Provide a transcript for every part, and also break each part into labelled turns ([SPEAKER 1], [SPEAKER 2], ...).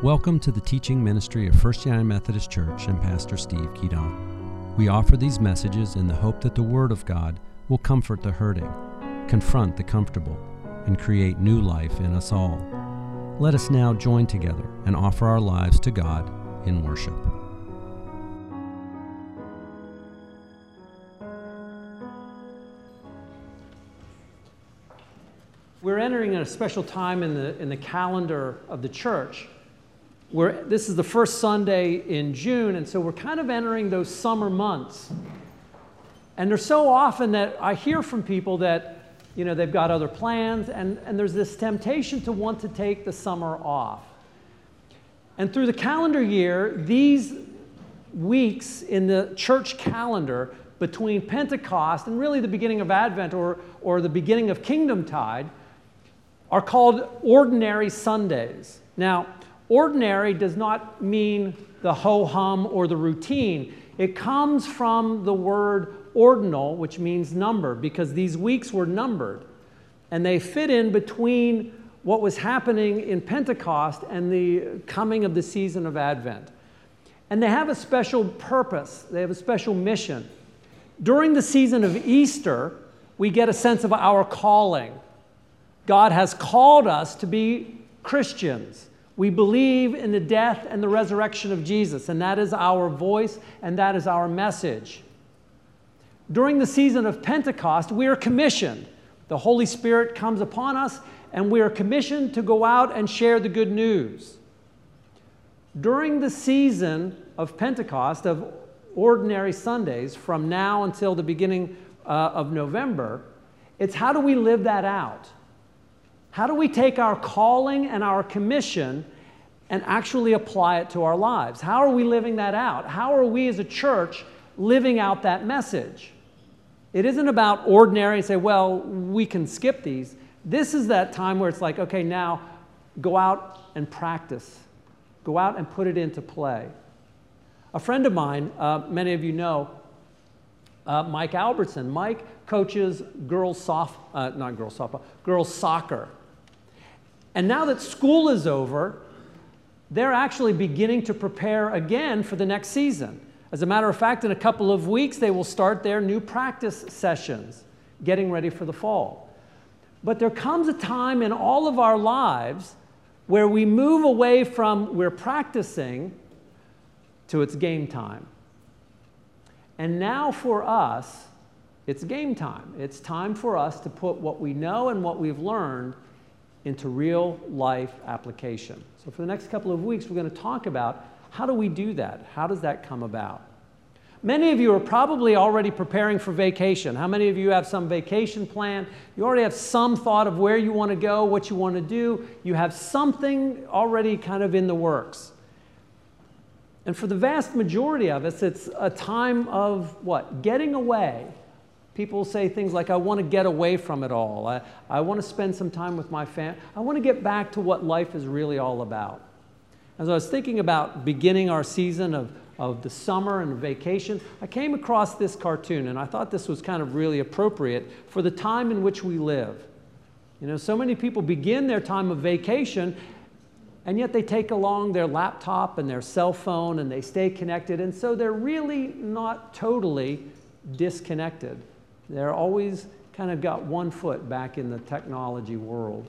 [SPEAKER 1] Welcome to the teaching ministry of First United Methodist Church and Pastor Steve Keaton. We offer these messages in the hope that the Word of God will comfort the hurting, confront the comfortable, and create new life in us all. Let us now join together and offer our lives to God in worship.
[SPEAKER 2] We're entering a special time in the calendar of the church. This is the first Sunday in June, and so we're kind of entering those summer months. And there's so often that I hear from people that, they've got other plans, and there's this temptation to want to take the summer off. And through the calendar year, these weeks in the church calendar between Pentecost and really the beginning of Advent or the beginning of Kingdom Tide are called ordinary Sundays. Now, ordinary does not mean the ho-hum or the routine. It comes from the word ordinal, which means number, because these weeks were numbered. And they fit in between what was happening in Pentecost and the coming of the season of Advent. And they have a special purpose. They have a special mission. During the season of Easter, we get a sense of our calling. God has called us to be Christians. We believe in the death and the resurrection of Jesus, and that is our voice and that is our message. During the season of Pentecost, we are commissioned. The Holy Spirit comes upon us, and we are commissioned to go out and share the good news. During the season of Pentecost, of ordinary Sundays, from now until the beginning of November, it's how do we live that out? How do we take our calling and our commission and actually apply it to our lives? How are we living that out? How are we as a church living out that message? It isn't about ordinary and say, well, we can skip these. This is that time where it's like, okay, now go out and practice. Go out and put it into play. A friend of mine, many of you know, Mike Albertson. Mike coaches girls soccer. And now that school is over, they're actually beginning to prepare again for the next season. As a matter of fact, in a couple of weeks, they will start their new practice sessions, getting ready for the fall. But there comes a time in all of our lives where we move away from we're practicing to it's game time. And now for us, it's game time. It's time for us to put what we know and what we've learned into real life application. So for the next couple of weeks, we're going to talk about how do we do that? How does that come about? Many of you are probably already preparing for vacation. How many of you have some vacation plan? You already have some thought of where you want to go, what you want to do. You have something already kind of in the works. And for the vast majority of us, it's a time of what? Getting away. People say things like, I want to get away from it all. I want to spend some time with my family. I want to get back to what life is really all about. As I was thinking about beginning our season of the summer and vacation, I came across this cartoon, and I thought this was kind of really appropriate for the time in which we live. So many people begin their time of vacation, and yet they take along their laptop and their cell phone, and they stay connected, and so they're really not totally disconnected. They're always kind of got one foot back in the technology world.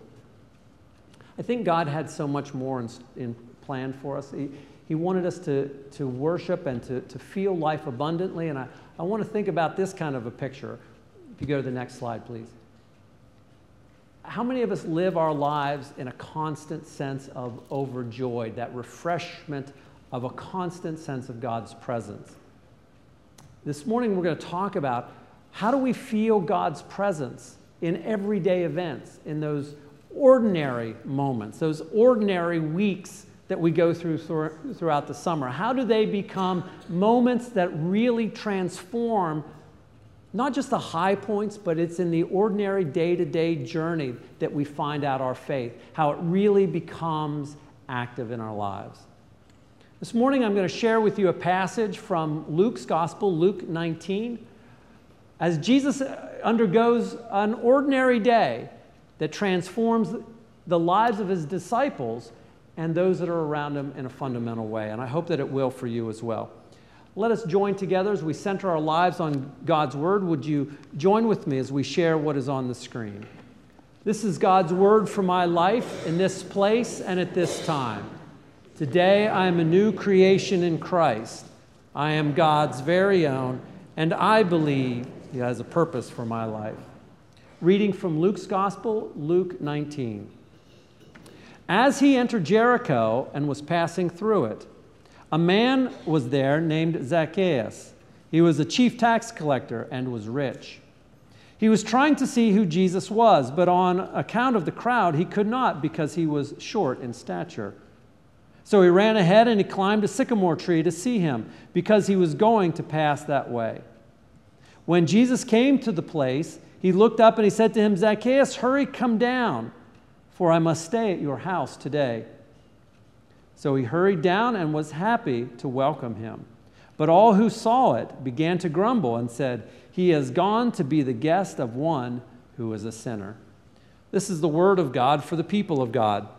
[SPEAKER 2] I think God had so much more in plan for us. He wanted us to worship and to feel life abundantly, and I want to think about this kind of a picture. If you go to the next slide, please. How many of us live our lives in a constant sense of overjoyed, that refreshment of a constant sense of God's presence? This morning we're going to talk about how do we feel God's presence in everyday events, in those ordinary moments, those ordinary weeks that we go throughout the summer? How do they become moments that really transform not just the high points, but it's in the ordinary day-to-day journey that we find out our faith, how it really becomes active in our lives. This morning I'm going to share with you a passage from Luke's Gospel, Luke 19. As Jesus undergoes an ordinary day that transforms the lives of his disciples, and those that are around him in a fundamental way. And I hope that it will for you as well. Let us join together as we center our lives on God's Word. Would you join with me as we share what is on the screen? This is God's Word for my life in this place and at this time. Today I am a new creation in Christ. I am God's very own, and I believe He has a purpose for my life. Reading from Luke's Gospel, Luke 19. As he entered Jericho and was passing through it, a man was there named Zacchaeus. He was a chief tax collector and was rich. He was trying to see who Jesus was, but on account of the crowd, he could not because he was short in stature. So he ran ahead and he climbed a sycamore tree to see him because he was going to pass that way. When Jesus came to the place, he looked up and he said to him, Zacchaeus, hurry, come down, for I must stay at your house today. So he hurried down and was happy to welcome him. But all who saw it began to grumble and said, he has gone to be the guest of one who is a sinner. This is the word of God for the people of God.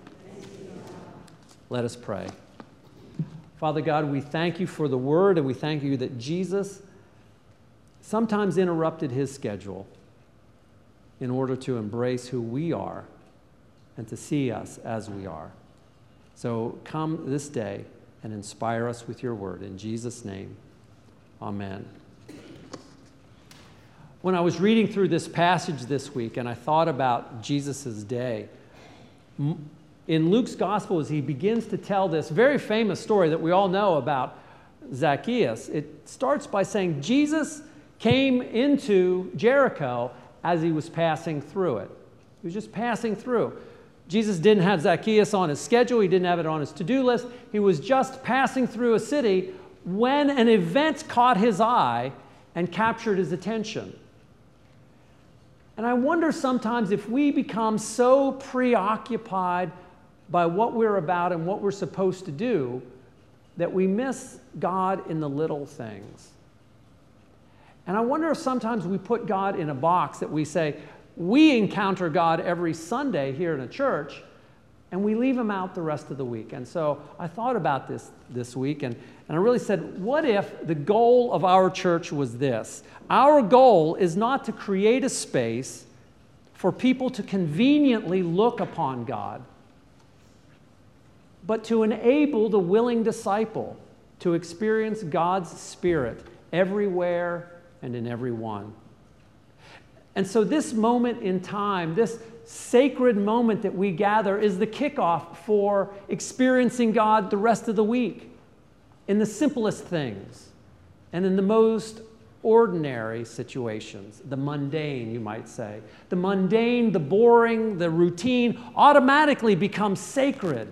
[SPEAKER 2] Let us pray. Father God, we thank you for the word, and we thank you that Jesus sometimes interrupted his schedule in order to embrace who we are and to see us as we are. So come this day and inspire us with your word. In Jesus' name, amen. When I was reading through this passage this week and I thought about Jesus' day, in Luke's Gospel, as he begins to tell this very famous story that we all know about Zacchaeus, it starts by saying Jesus came into Jericho as he was passing through it. He was just passing through. Jesus didn't have Zacchaeus on his schedule. He didn't have it on his to-do list. He was just passing through a city when an event caught his eye and captured his attention. And I wonder sometimes if we become so preoccupied by what we're about and what we're supposed to do that we miss God in the little things. And I wonder if sometimes we put God in a box that we say, we encounter God every Sunday here in a church, and we leave him out the rest of the week. And so I thought about this week, and I really said, what if the goal of our church was this? Our goal is not to create a space for people to conveniently look upon God, but to enable the willing disciple to experience God's Spirit everywhere and in everyone. And so this moment in time, this sacred moment that we gather is the kickoff for experiencing God the rest of the week in the simplest things and in the most ordinary situations, the mundane, you might say. The mundane, the boring, the routine automatically becomes sacred.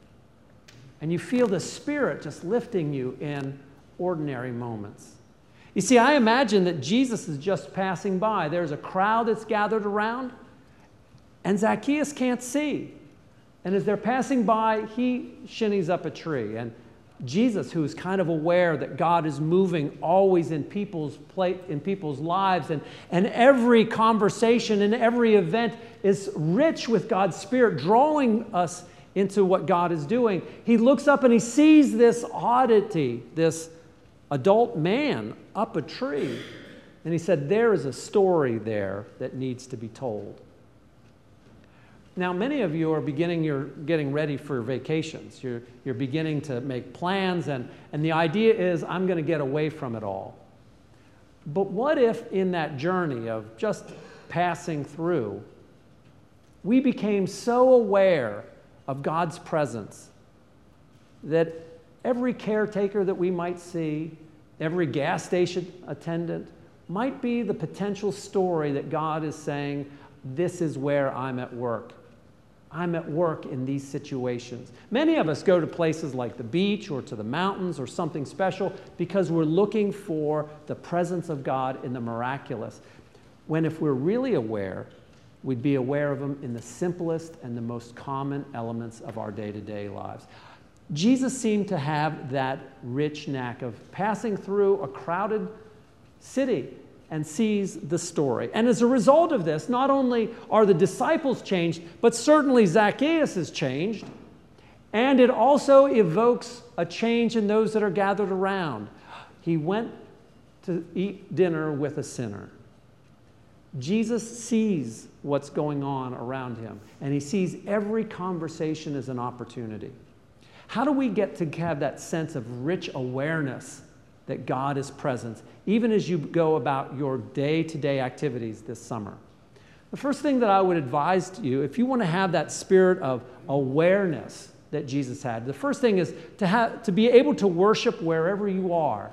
[SPEAKER 2] And you feel the Spirit just lifting you in ordinary moments. You see, I imagine that Jesus is just passing by. There's a crowd that's gathered around, and Zacchaeus can't see. And as they're passing by, he shinnies up a tree. And Jesus, who is kind of aware that God is moving always in people's lives, and every conversation and every event is rich with God's Spirit, drawing us into what God is doing. He looks up and he sees this oddity, this adult man up a tree. And he said, there is a story there that needs to be told. Now, many of you are getting ready for vacations. You're beginning to make plans, and the idea is, I'm going to get away from it all. But what if in that journey of just passing through, we became so aware of God's presence that every caretaker that we might see, every gas station attendant, might be the potential story that God is saying, this is where I'm at work. I'm at work in these situations. Many of us go to places like the beach or to the mountains or something special because we're looking for the presence of God in the miraculous. When if we're really aware, we'd be aware of Him in the simplest and the most common elements of our day-to-day lives. Jesus seemed to have that rich knack of passing through a crowded city and sees the story. And as a result of this, not only are the disciples changed, but certainly Zacchaeus is changed. And it also evokes a change in those that are gathered around. He went to eat dinner with a sinner. Jesus sees what's going on around him, and he sees every conversation as an opportunity. How do we get to have that sense of rich awareness that God is present, even as you go about your day-to-day activities this summer? The first thing that I would advise to you, if you want to have that spirit of awareness that Jesus had, the first thing is to be able to worship wherever you are.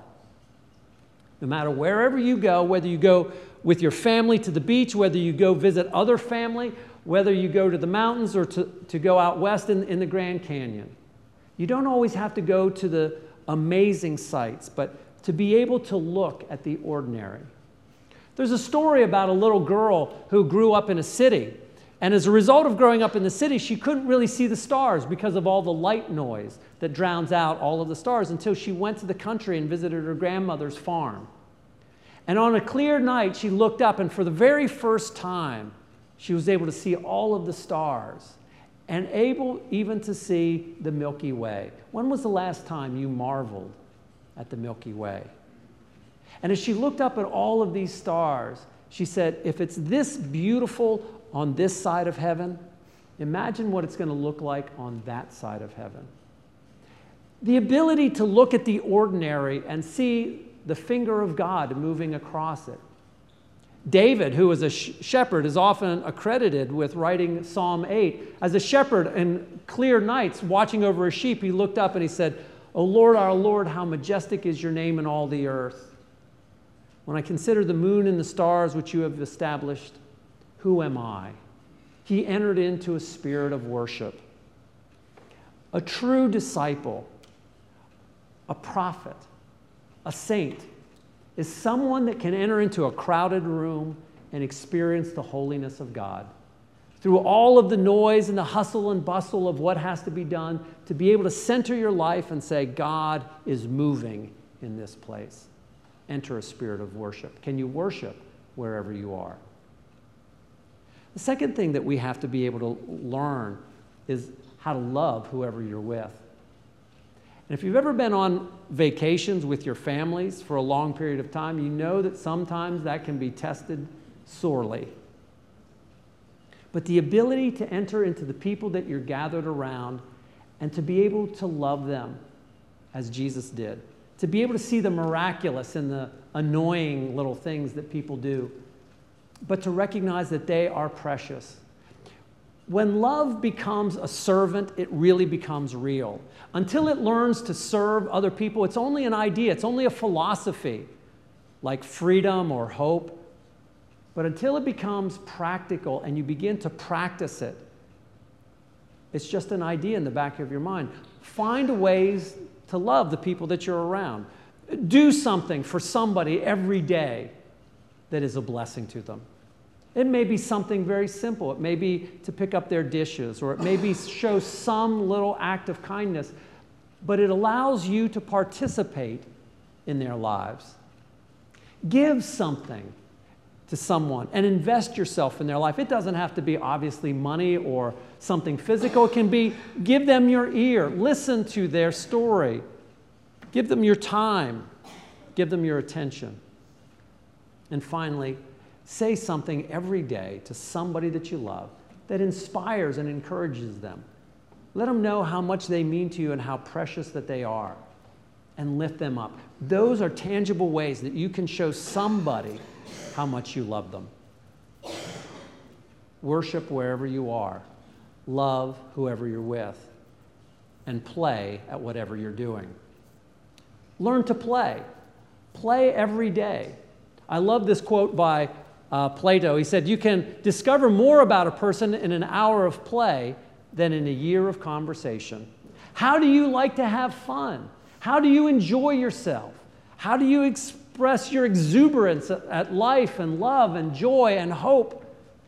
[SPEAKER 2] No matter wherever you go, whether you go with your family to the beach, whether you go visit other family, whether you go to the mountains or to go out west in the Grand Canyon. You don't always have to go to the amazing sights, but to be able to look at the ordinary. There's a story about a little girl who grew up in a city, and as a result of growing up in the city, she couldn't really see the stars because of all the light noise that drowns out all of the stars until she went to the country and visited her grandmother's farm. And on a clear night, she looked up, and for the very first time, she was able to see all of the stars and able even to see the Milky Way. When was the last time you marveled at the Milky Way? And as she looked up at all of these stars, she said, if it's this beautiful on this side of heaven, imagine what it's going to look like on that side of heaven. The ability to look at the ordinary and see the finger of God moving across it. David, who was a shepherd, is often accredited with writing Psalm 8. As a shepherd in clear nights watching over a sheep, he looked up and he said, O Lord, our Lord, how majestic is your name in all the earth. When I consider the moon and the stars which you have established, who am I? He entered into a spirit of worship. A true disciple, a prophet, a saint, is someone that can enter into a crowded room and experience the holiness of God. Through all of the noise and the hustle and bustle of what has to be done, to be able to center your life and say, God is moving in this place. Enter a spirit of worship. Can you worship wherever you are? The second thing that we have to be able to learn is how to love whoever you're with. And if you've ever been on vacations with your families for a long period of time, you know that sometimes that can be tested sorely. But the ability to enter into the people that you're gathered around and to be able to love them as Jesus did, to be able to see the miraculous in the annoying little things that people do, but to recognize that they are precious. When love becomes a servant, it really becomes real. Until it learns to serve other people, it's only an idea, it's only a philosophy, like freedom or hope. But until it becomes practical and you begin to practice it, it's just an idea in the back of your mind. Find ways to love the people that you're around. Do something for somebody every day that is a blessing to them. It may be something very simple. It may be to pick up their dishes, or it may be show some little act of kindness, but it allows you to participate in their lives. Give something to someone and invest yourself in their life. It doesn't have to be obviously money or something physical. It can be give them your ear, listen to their story, give them your time, give them your attention. And finally, say something every day to somebody that you love that inspires and encourages them. Let them know how much they mean to you and how precious that they are, and lift them up. Those are tangible ways that you can show somebody how much you love them. Worship wherever you are. Love whoever you're with. And play at whatever you're doing. Learn to play. Play every day. I love this quote by Plato. He said, you can discover more about a person in an hour of play than in a year of conversation. How do you like to have fun? How do you enjoy yourself? How do you express your exuberance at life and love and joy and hope?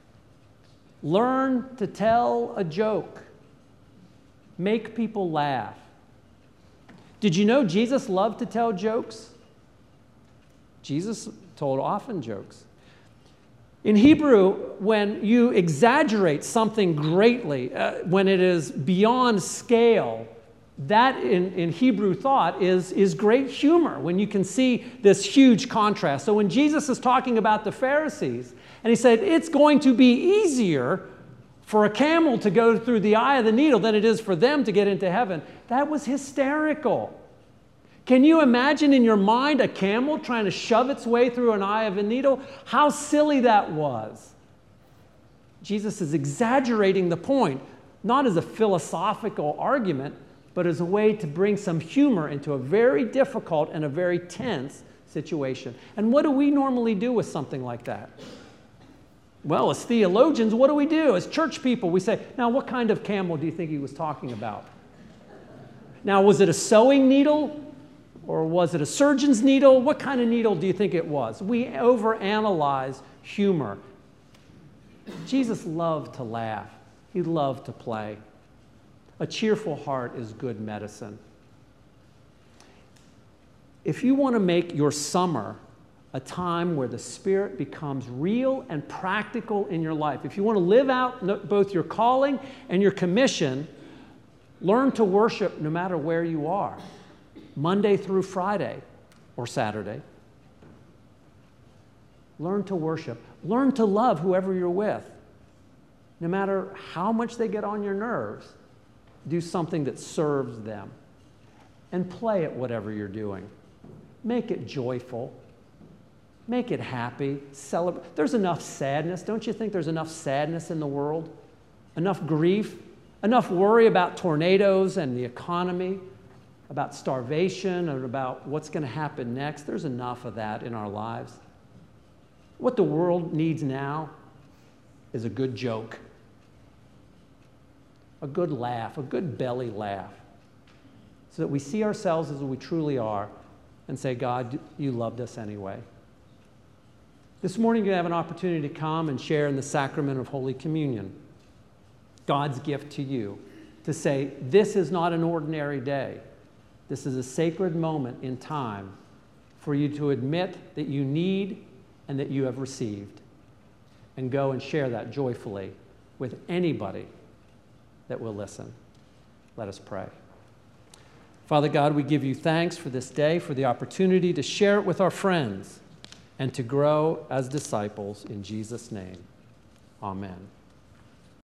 [SPEAKER 2] Learn to tell a joke. Make people laugh. Did you know Jesus loved to tell jokes? Jesus told often jokes. In Hebrew, when you exaggerate something greatly, when it is beyond scale, that in Hebrew thought is great humor, when you can see this huge contrast. So when Jesus is talking about the Pharisees, and he said, it's going to be easier for a camel to go through the eye of the needle than it is for them to get into heaven, that was hysterical. Can you imagine in your mind a camel trying to shove its way through an eye of a needle? How silly that was. Jesus is exaggerating the point, not as a philosophical argument, but as a way to bring some humor into a very difficult and a very tense situation. And what do we normally do with something like that? Well, as theologians, what do? As church people, we say, now what kind of camel do you think he was talking about? Now, was it a sewing needle? Or was it a surgeon's needle? What kind of needle do you think it was? We overanalyze humor. Jesus loved to laugh. He loved to play. A cheerful heart is good medicine. If you want to make your summer a time where the Spirit becomes real and practical in your life, if you want to live out both your calling and your commission, learn to worship no matter where you are. Monday through Friday or Saturday. Learn to worship. Learn to love whoever you're with. No matter how much they get on your nerves, do something that serves them. And play at whatever you're doing. Make it joyful. Make it happy. Celebrate. There's enough sadness. Don't you think there's enough sadness in the world? Enough grief? Enough worry about tornadoes and the economy? About starvation and about what's going to happen next. There's enough of that in our lives. What the world needs now is a good joke, a good laugh, a good belly laugh, so that we see ourselves as we truly are and say, God, you loved us anyway. This morning you have an opportunity to come and share in the sacrament of Holy Communion, God's gift to you, to say, this is not an ordinary day. This is a sacred moment in time for you to admit that you need and that you have received, and go and share that joyfully with anybody that will listen. Let us pray. Father God, we give you thanks for this day, for the opportunity to share it with our friends and to grow as disciples in Jesus' name. Amen.